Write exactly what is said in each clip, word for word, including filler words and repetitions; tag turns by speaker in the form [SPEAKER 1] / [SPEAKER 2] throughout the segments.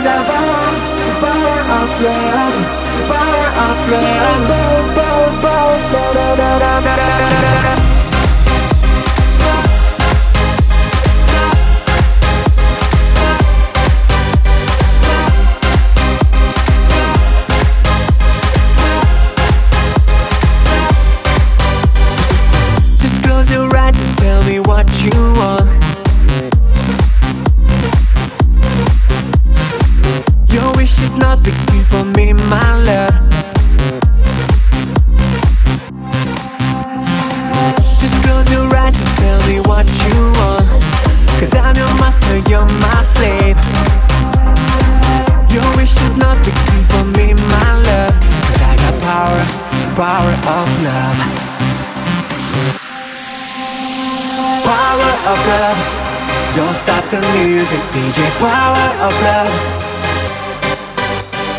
[SPEAKER 1] the power, the power of love, the power of love. Just close your eyes and tell me what you want. Your wish is not big deal for me, my love. Just close your eyes and tell me what you want. Cause I'm your master, you're my slave. Your wish is not big deal for me, my love. Cause I got power, power of love. Power of love. Don't stop the music, D J. Power of love.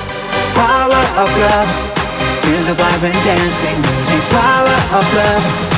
[SPEAKER 1] Power of love. Feel the vibe and dancing music. Power of love.